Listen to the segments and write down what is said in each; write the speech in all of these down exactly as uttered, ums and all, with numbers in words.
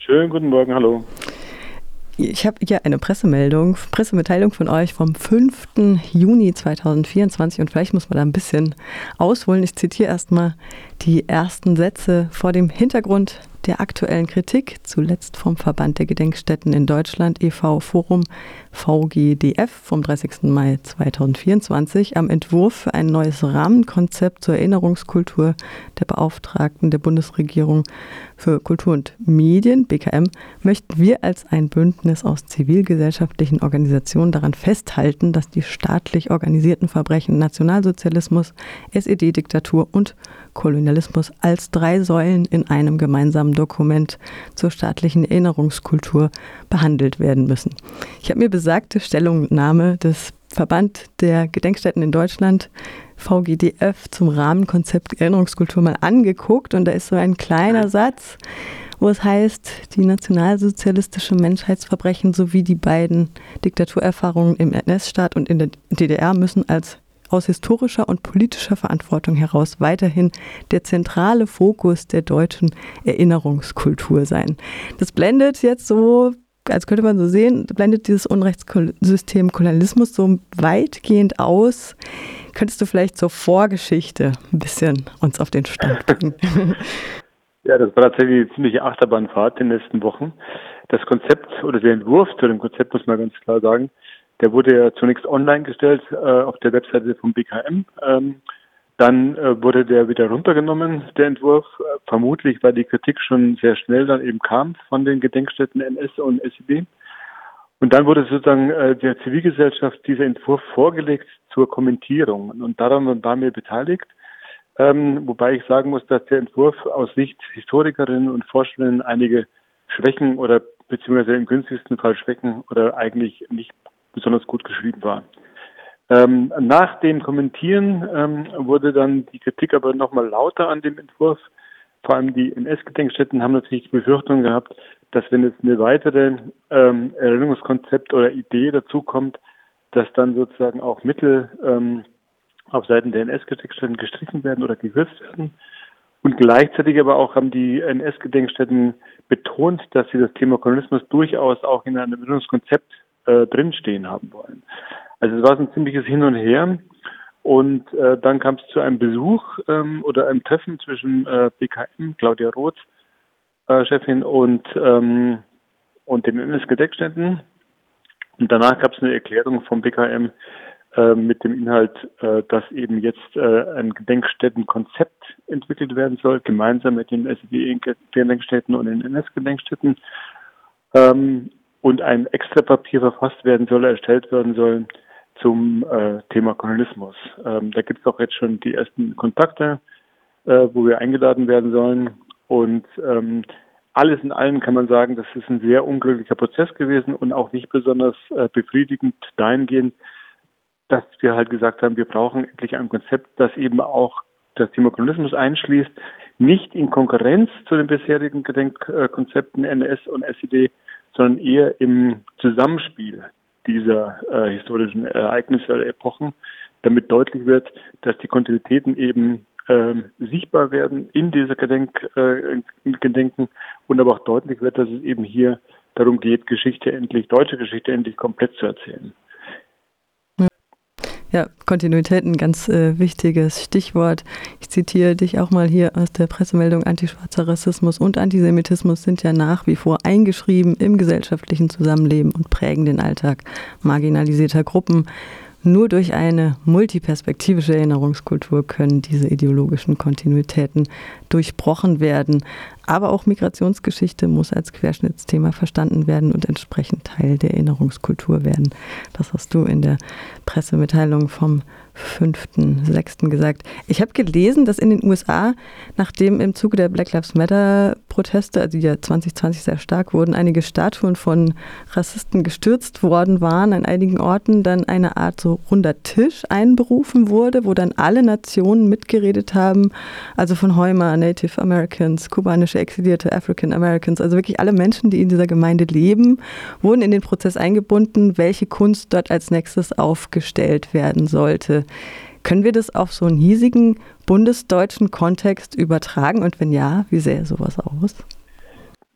Schönen guten Morgen, hallo. Ich habe hier eine Pressemeldung, Pressemitteilung von euch vom fünften Juni zweitausendvierundzwanzig und vielleicht muss man da ein bisschen ausholen. Ich zitiere erstmal die ersten Sätze vor dem Hintergrund der aktuellen Kritik, zuletzt vom Verband der Gedenkstätten in Deutschland e V Forum V G D F vom dreißigsten Mai zweitausendvierundzwanzig am Entwurf für ein neues Rahmenkonzept zur Erinnerungskultur der Beauftragten der Bundesregierung für Kultur und Medien, B K M, möchten wir als ein Bündnis aus zivilgesellschaftlichen Organisationen daran festhalten, dass die staatlich organisierten Verbrechen Nationalsozialismus, S E D-Diktatur und Kolonialismus als drei Säulen in einem gemeinsamen Dokument zur staatlichen Erinnerungskultur behandelt werden müssen. Ich habe mir besagte Stellungnahme des Verband der Gedenkstätten in Deutschland, V G D F, zum Rahmenkonzept Erinnerungskultur mal angeguckt und da ist so ein kleiner Satz, wo es heißt, die nationalsozialistische Menschheitsverbrechen sowie die beiden Diktaturerfahrungen im N S-Staat und in der D D R müssen als aus historischer und politischer Verantwortung heraus weiterhin der zentrale Fokus der deutschen Erinnerungskultur sein. Das blendet jetzt so, als könnte man so sehen, blendet dieses Unrechtssystem Kolonialismus so weitgehend aus. Könntest du vielleicht zur Vorgeschichte ein bisschen uns auf den Stand bringen? Ja, das war tatsächlich eine ziemliche Achterbahnfahrt in den letzten Wochen. Das Konzept oder der Entwurf zu dem Konzept, muss man ganz klar sagen, der wurde ja zunächst online gestellt äh, auf der Webseite vom B K M. Ähm, dann äh, wurde der wieder runtergenommen, der Entwurf, äh, vermutlich, weil die Kritik schon sehr schnell dann eben kam von den Gedenkstätten N S und S E D. Und dann wurde sozusagen äh, der Zivilgesellschaft dieser Entwurf vorgelegt zur Kommentierung. Und daran waren wir beteiligt. Ähm, wobei ich sagen muss, dass der Entwurf aus Sicht Historikerinnen und Forscherinnen einige Schwächen oder beziehungsweise im günstigsten Fall Schwächen oder eigentlich nicht besonders gut geschrieben war. Ähm, nach dem Kommentieren ähm, wurde dann die Kritik aber nochmal lauter an dem Entwurf. Vor allem die N S-Gedenkstätten haben natürlich die Befürchtung gehabt, dass wenn es eine weitere ähm, Erinnerungskonzept oder Idee dazukommt, dass dann sozusagen auch Mittel ähm, auf Seiten der N S-Gedenkstätten gestrichen werden oder gekürzt werden. Und gleichzeitig aber auch haben die N S-Gedenkstätten betont, dass sie das Thema Kolonialismus durchaus auch in einem Erinnerungskonzept äh, drinstehen haben wollen. Also es war so ein ziemliches Hin und Her. Und äh, dann kam es zu einem Besuch ähm, oder einem Treffen zwischen äh, B K M, Claudia Roth, äh, Chefin, und, ähm, und den N S-Gedenkstätten. Und danach gab es eine Erklärung vom B K M, mit dem Inhalt, dass eben jetzt ein Gedenkstättenkonzept entwickelt werden soll, gemeinsam mit den S E D-Gedenkstätten und den N S-Gedenkstätten, und ein extra Papier verfasst werden soll, erstellt werden soll zum Thema Kolonialismus. Da gibt es auch jetzt schon die ersten Kontakte, wo wir eingeladen werden sollen, und alles in allem kann man sagen, das ist ein sehr unglücklicher Prozess gewesen und auch nicht besonders befriedigend dahingehend, dass wir halt gesagt haben, wir brauchen endlich ein Konzept, das eben auch das Thema Kolonialismus einschließt, nicht in Konkurrenz zu den bisherigen Gedenkkonzepten N S und S E D, sondern eher im Zusammenspiel dieser äh, historischen Ereignisse oder Epochen, damit deutlich wird, dass die Kontinuitäten eben äh, sichtbar werden in dieser Gedenk, äh, Gedenken und aber auch deutlich wird, dass es eben hier darum geht, Geschichte endlich, deutsche Geschichte endlich komplett zu erzählen. Ja, Kontinuität, ein ganz äh, wichtiges Stichwort. Ich zitiere dich auch mal hier aus der Pressemeldung: Antischwarzer Rassismus und Antisemitismus sind ja nach wie vor eingeschrieben im gesellschaftlichen Zusammenleben und prägen den Alltag marginalisierter Gruppen. Nur durch eine multiperspektivische Erinnerungskultur können diese ideologischen Kontinuitäten durchbrochen werden. Aber auch Migrationsgeschichte muss als Querschnittsthema verstanden werden und entsprechend Teil der Erinnerungskultur werden. Das hast du in der Pressemitteilung vom fünften sechsten gesagt. Ich habe gelesen, dass in den U S A, nachdem im Zuge der Black Lives Matter Proteste, also die ja zwanzig zwanzig sehr stark wurden, einige Statuen von Rassisten gestürzt worden waren, an einigen Orten dann eine Art so runder Tisch einberufen wurde, wo dann alle Nationen mitgeredet haben, also von Hoima, Native Americans, kubanische Exilierte, African Americans, also wirklich alle Menschen, die in dieser Gemeinde leben, wurden in den Prozess eingebunden, welche Kunst dort als nächstes aufgestellt werden sollte. Können wir das auf so einen hiesigen bundesdeutschen Kontext übertragen? Und wenn ja, wie sähe sowas aus?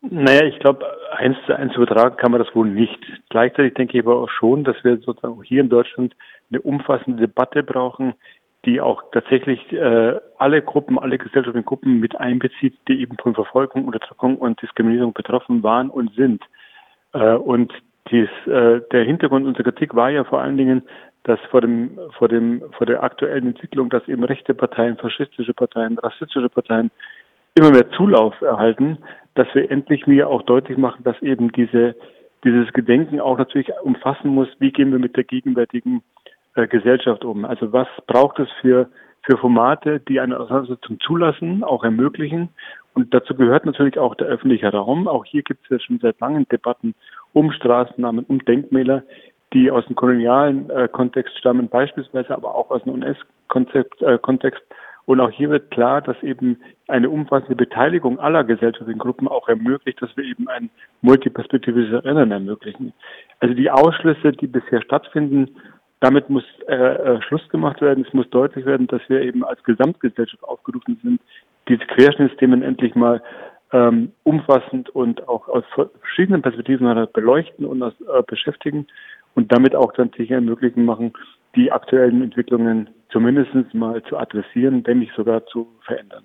Naja, ich glaube, eins zu eins übertragen kann man das wohl nicht. Gleichzeitig denke ich aber auch schon, dass wir sozusagen auch hier in Deutschland eine umfassende Debatte brauchen, die auch tatsächlich äh, alle Gruppen, alle gesellschaftlichen Gruppen mit einbezieht, die eben von Verfolgung, Unterdrückung und Diskriminierung betroffen waren und sind. Äh, und dies, äh, der Hintergrund unserer Kritik war ja vor allen Dingen, dass vor dem, vor dem, vor der aktuellen Entwicklung, dass eben rechte Parteien, faschistische Parteien, rassistische Parteien immer mehr Zulauf erhalten, dass wir endlich mir auch deutlich machen, dass eben diese, dieses Gedenken auch natürlich umfassen muss, wie gehen wir mit der gegenwärtigen äh, Gesellschaft um. Also was braucht es für, für Formate, die eine Auseinandersetzung zulassen, auch ermöglichen. Und dazu gehört natürlich auch der öffentliche Raum. Auch hier gibt es ja schon seit langem Debatten um Straßennamen, um Denkmäler, die aus dem kolonialen äh, Kontext stammen, beispielsweise aber auch aus dem U N S-Kontext. Äh, Kontext. Und auch hier wird klar, dass eben eine umfassende Beteiligung aller gesellschaftlichen Gruppen auch ermöglicht, dass wir eben ein multiperspektivisches Erinnern ermöglichen. Also die Ausschlüsse, die bisher stattfinden, damit muss äh, äh, Schluss gemacht werden. Es muss deutlich werden, dass wir eben als Gesamtgesellschaft aufgerufen sind, diese Querschnittsthemen endlich mal ähm, umfassend und auch aus verschiedenen Perspektiven beleuchten und aus, äh, beschäftigen und damit auch dann sicher ermöglichen machen, die aktuellen Entwicklungen zumindest mal zu adressieren, wenn nicht sogar zu verändern.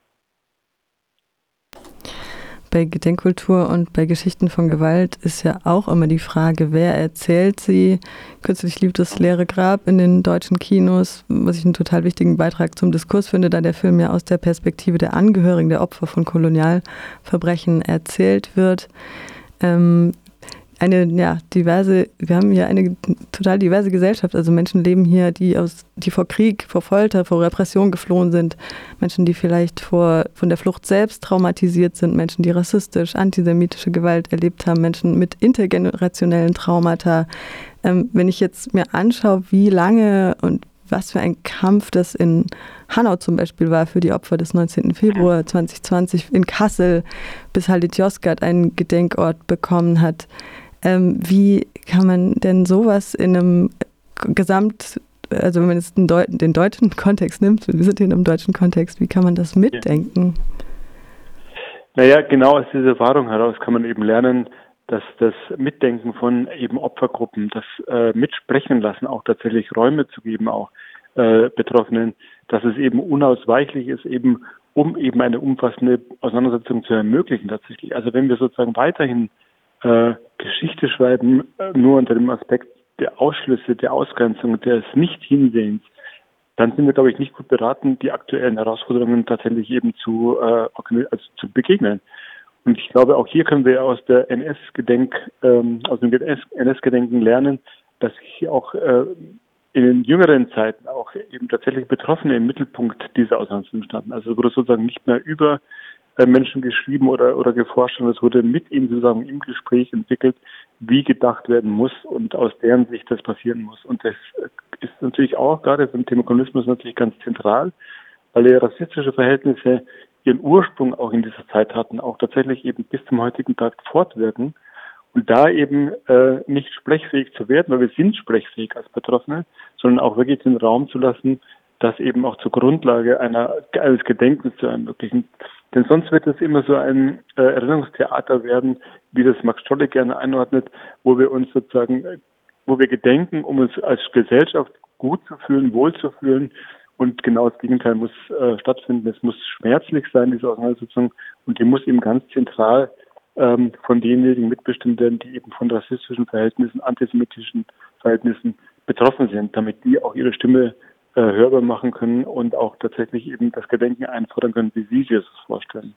Bei Gedenkkultur und bei Geschichten von Gewalt ist ja auch immer die Frage, wer erzählt sie. Kürzlich lief das leere Grab in den deutschen Kinos, was ich einen total wichtigen Beitrag zum Diskurs finde, da der Film ja aus der Perspektive der Angehörigen der Opfer von Kolonialverbrechen erzählt wird. Ähm, eine ja diverse, wir haben hier eine total diverse Gesellschaft, also Menschen leben hier, die aus, die vor Krieg, vor Folter, vor Repression geflohen sind, Menschen, die vielleicht vor, von der Flucht selbst traumatisiert sind, Menschen, die rassistisch, antisemitische Gewalt erlebt haben, Menschen mit intergenerationellen Traumata. Ähm, wenn ich jetzt mir anschaue, wie lange und was für ein Kampf das in Hanau zum Beispiel war für die Opfer des neunzehnten Februar zweitausendzwanzig in Kassel, bis Halit Yozgat einen Gedenkort bekommen hat. Ähm, wie kann man denn sowas in einem Gesamt, also wenn man jetzt den, Deu- den deutschen Kontext nimmt, wir sind hier in einem deutschen Kontext, wie kann man das mitdenken? Naja, genau aus dieser Erfahrung heraus kann man eben lernen, dass das Mitdenken von eben Opfergruppen, das äh, Mitsprechen lassen, auch tatsächlich Räume zu geben, auch äh, Betroffenen, dass es eben unausweichlich ist, eben um eben eine umfassende Auseinandersetzung zu ermöglichen tatsächlich. Also wenn wir sozusagen weiterhin äh, Geschichte schreiben, äh, nur unter dem Aspekt der Ausschlüsse, der Ausgrenzung, des Nicht-Hinsehens, dann sind wir, glaube ich, nicht gut beraten, die aktuellen Herausforderungen tatsächlich eben zu, äh, also zu begegnen. Und ich glaube, auch hier können wir aus der N S-Gedenk, ähm, aus dem N S-Gedenken lernen, dass hier auch äh, in den jüngeren Zeiten auch eben tatsächlich Betroffene im Mittelpunkt dieser Auseinandersetzung standen. Also wurde sozusagen nicht mehr über äh, Menschen geschrieben oder, oder geforscht, sondern es wurde mit ihnen sozusagen im Gespräch entwickelt, wie gedacht werden muss und aus deren Sicht das passieren muss. Und das ist natürlich auch gerade beim Thema Kommunismus natürlich ganz zentral, weil ja rassistische Verhältnisse ihren Ursprung auch in dieser Zeit hatten, auch tatsächlich eben bis zum heutigen Tag fortwirken und da eben äh, nicht sprechfähig zu werden, weil wir sind sprechfähig als Betroffene, sondern auch wirklich den Raum zu lassen, das eben auch zur Grundlage einer eines Gedenkens zu ermöglichen. Denn sonst wird es immer so ein äh, Erinnerungstheater werden, wie das Max Stolle gerne einordnet, wo wir uns sozusagen, wo wir gedenken, um uns als Gesellschaft gut zu fühlen, wohl zu fühlen. Und genau das Gegenteil muss äh, stattfinden. Es muss schmerzlich sein, diese Auseinandersetzung. Und die muss eben ganz zentral ähm, von denjenigen mitbestimmt werden, die eben von rassistischen Verhältnissen, antisemitischen Verhältnissen betroffen sind, damit die auch ihre Stimme äh, hörbar machen können und auch tatsächlich eben das Gedenken einfordern können, wie sie sich das vorstellen.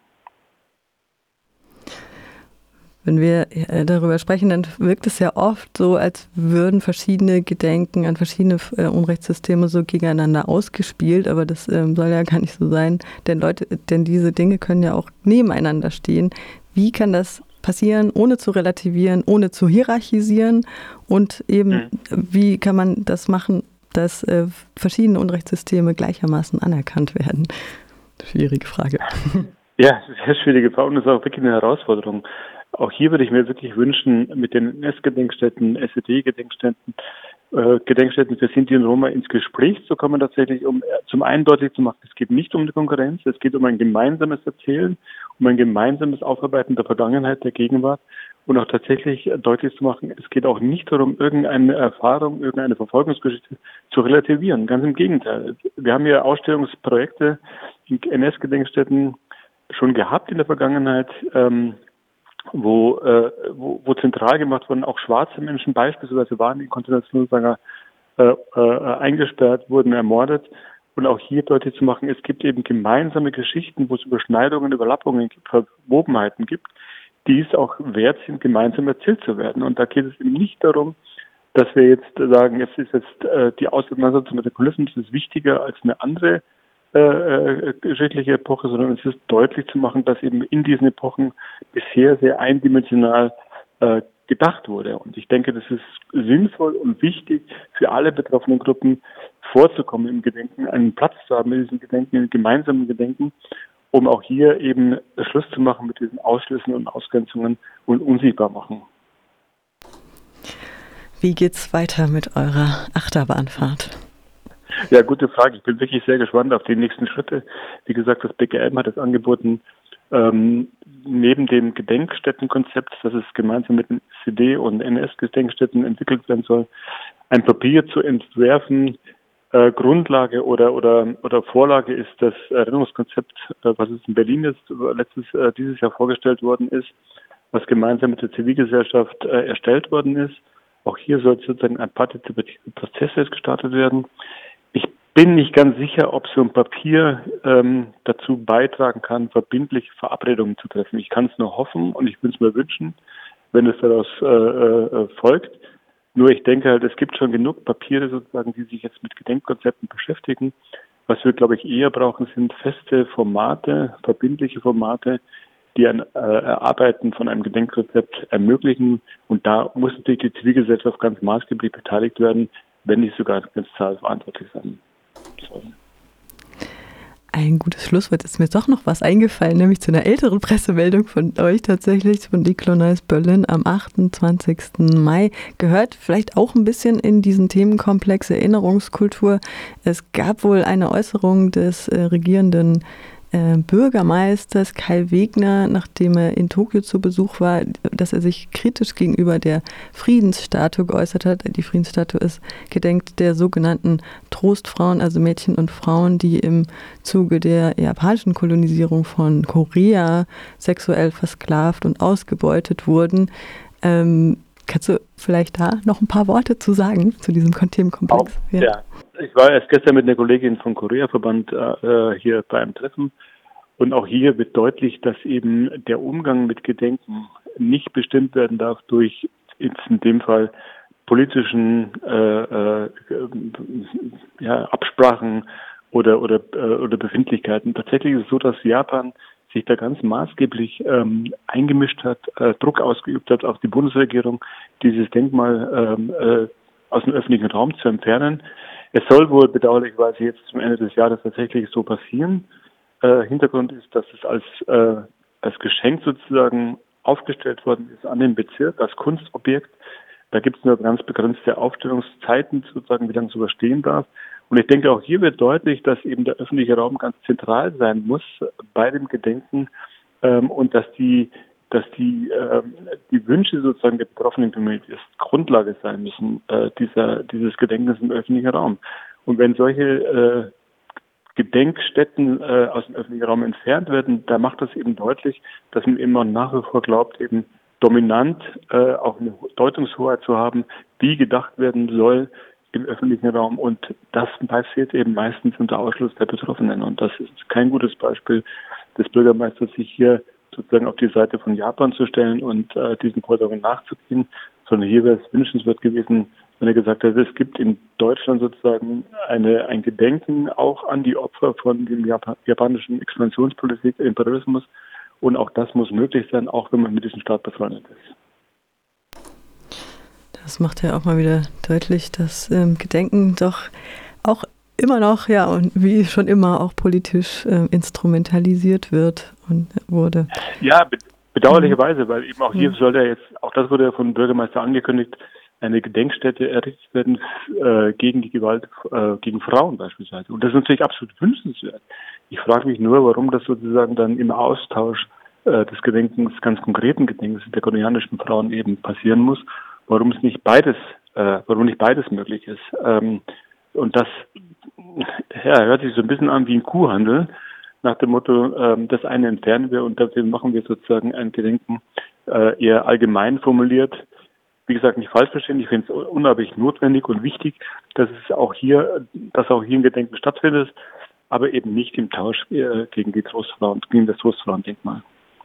Wenn wir darüber sprechen, dann wirkt es ja oft so, als würden verschiedene Gedenken an verschiedene äh, Unrechtssysteme so gegeneinander ausgespielt, aber das ähm, soll ja gar nicht so sein, denn Leute, denn diese Dinge können ja auch nebeneinander stehen. Wie kann das passieren, ohne zu relativieren, ohne zu hierarchisieren und eben, mhm. wie kann man das machen, dass äh, verschiedene Unrechtssysteme gleichermaßen anerkannt werden? Schwierige Frage. Ja, das ist eine sehr schwierige Frage und das ist auch wirklich eine Herausforderung. Auch hier würde ich mir wirklich wünschen, mit den N S-Gedenkstätten, S E D-Gedenkstätten, äh, Gedenkstätten für Sinti und Roma ins Gespräch zu kommen, tatsächlich, um äh, zum einen deutlich zu machen, es geht nicht um die Konkurrenz, es geht um ein gemeinsames Erzählen, um ein gemeinsames Aufarbeiten der Vergangenheit, der Gegenwart und auch tatsächlich äh, deutlich zu machen, es geht auch nicht darum, irgendeine Erfahrung, irgendeine Verfolgungsgeschichte zu relativieren. Ganz im Gegenteil. Wir haben ja Ausstellungsprojekte in N S-Gedenkstätten schon gehabt in der Vergangenheit, ähm, wo, äh, wo, wo zentral gemacht wurden, auch schwarze Menschen beispielsweise waren in Konzentrationslager äh, äh, eingesperrt, wurden ermordet. Und auch hier deutlich zu machen, es gibt eben gemeinsame Geschichten, wo es Überschneidungen, Überlappungen gibt, Verwobenheiten gibt, die es auch wert sind, gemeinsam erzählt zu werden. Und da geht es eben nicht darum, dass wir jetzt sagen, jetzt ist jetzt äh, die Auseinandersetzung mit den Kulissen, das ist wichtiger als eine andere äh, geschichtliche Epoche, sondern es ist deutlich zu machen, dass eben in diesen Epochen bisher sehr eindimensional äh, gedacht wurde. Und ich denke, das ist sinnvoll und wichtig für alle betroffenen Gruppen vorzukommen im Gedenken, einen Platz zu haben in diesem Gedenken, in gemeinsamen Gedenken, um auch hier eben Schluss zu machen mit diesen Ausschlüssen und Ausgrenzungen und unsichtbar machen. Wie geht's weiter mit eurer Achterbahnfahrt? Ja, gute Frage. Ich bin wirklich sehr gespannt auf die nächsten Schritte. Wie gesagt, das B G M hat es angeboten, ähm, neben dem Gedenkstättenkonzept, das es gemeinsam mit dem C D und N S-Gedenkstätten entwickelt werden soll, ein Papier zu entwerfen. Äh, Grundlage oder oder oder Vorlage ist das Erinnerungskonzept, äh, was es in Berlin jetzt letztes äh, dieses Jahr vorgestellt worden ist, was gemeinsam mit der Zivilgesellschaft äh, erstellt worden ist. Auch hier soll sozusagen ein partizipativer Prozess jetzt gestartet werden. Ich bin nicht ganz sicher, ob so ein Papier ähm, dazu beitragen kann, verbindliche Verabredungen zu treffen. Ich kann es nur hoffen und ich würde es mir wünschen, wenn es daraus äh, äh, folgt. Nur ich denke halt, es gibt schon genug Papiere sozusagen, die sich jetzt mit Gedenkkonzepten beschäftigen. Was wir, glaube ich, eher brauchen, sind feste Formate, verbindliche Formate, die ein äh, Erarbeiten von einem Gedenkkonzept ermöglichen. Und da muss natürlich die Zivilgesellschaft ganz maßgeblich beteiligt werden, wenn nicht sogar ganz zahlreich verantwortlich sein soll. Ein gutes Schlusswort ist mir doch noch was eingefallen, nämlich zu einer älteren Pressemeldung von euch tatsächlich, von Decolonize Berlin am achtundzwanzigsten Mai. Gehört vielleicht auch ein bisschen in diesen Themenkomplex Erinnerungskultur. Es gab wohl eine Äußerung des äh, regierenden äh, Bürgermeisters Kai Wegner, nachdem er in Tokio zu Besuch war, dass er sich kritisch gegenüber der Friedensstatue geäußert hat. Die Friedensstatue ist gedenkt der sogenannten Trostfrauen, also Mädchen und Frauen, die im Zuge der japanischen Kolonisierung von Korea sexuell versklavt und ausgebeutet wurden. Ähm, kannst du vielleicht da noch ein paar Worte zu sagen, zu diesem Themenkomplex? Ja. ja, ich war erst gestern mit einer Kollegin vom Korea-Verband äh, hier bei einem Treffen und auch hier wird deutlich, dass eben der Umgang mit Gedenken nicht bestimmt werden darf durch jetzt in dem Fall politischen äh, äh, ja, Absprachen oder oder äh, oder Befindlichkeiten. Tatsächlich ist es so, dass Japan sich da ganz maßgeblich ähm, eingemischt hat, äh, Druck ausgeübt hat auf die Bundesregierung, dieses Denkmal ähm, äh, aus dem öffentlichen Raum zu entfernen. Es soll wohl bedauerlicherweise jetzt zum Ende des Jahres tatsächlich so passieren. Äh, Hintergrund ist, dass es als äh, als Geschenk sozusagen aufgestellt worden ist an den Bezirk als Kunstobjekt. Da gibt es nur ganz begrenzte Aufstellungszeiten sozusagen, wie lange sowas stehen darf. Und ich denke, auch hier wird deutlich, dass eben der öffentliche Raum ganz zentral sein muss bei dem Gedenken ähm, und dass die, dass die, ähm, die Wünsche sozusagen der betroffenen Community Grundlage sein müssen, äh, dieser, dieses Gedenkens im öffentlichen Raum. Und wenn solche äh, Gedenkstätten äh, aus dem öffentlichen Raum entfernt werden, da macht das eben deutlich, dass man immer nach wie vor glaubt, eben dominant äh, auch eine Deutungshoheit zu haben, wie gedacht werden soll im öffentlichen Raum. Und das passiert eben meistens unter Ausschluss der Betroffenen. Und das ist kein gutes Beispiel des Bürgermeisters, sich hier sozusagen auf die Seite von Japan zu stellen und äh, diesen Forderungen nachzugehen, sondern hier wäre es wünschenswert gewesen, wenn er gesagt hätte, es gibt in Deutschland sozusagen eine, ein Gedenken auch an die Opfer von dem Japan, japanischen Expansionspolitik, Imperialismus. Und auch das muss möglich sein, auch wenn man mit diesem Staat befreundet ist. Das macht ja auch mal wieder deutlich, dass ähm, Gedenken doch auch immer noch, ja, und wie schon immer auch politisch äh, instrumentalisiert wird und wurde. Ja, be- bedauerlicherweise, weil eben auch hier mhm. soll ja jetzt, auch das wurde ja vom Bürgermeister angekündigt, eine Gedenkstätte errichtet werden äh, gegen die Gewalt äh, gegen Frauen beispielsweise. Und das ist natürlich absolut wünschenswert. Ich frage mich nur, warum das sozusagen dann im Austausch äh, des Gedenkens, ganz konkreten Gedenkens der koreanischen Frauen eben passieren muss, warum es nicht beides, äh, warum nicht beides möglich ist. Ähm, und das ja, hört sich so ein bisschen an wie ein Kuhhandel, nach dem Motto, ähm, das eine entfernen wir und dafür machen wir sozusagen ein Gedenken äh, eher allgemein formuliert. Wie gesagt, nicht falsch verstehen, ich finde es unheimlich notwendig und wichtig, dass es auch hier, dass auch hier ein Gedenken stattfindet, aber eben nicht im Tausch äh, gegen die Trostfrauen, gegen das Trostfrauendenkmal.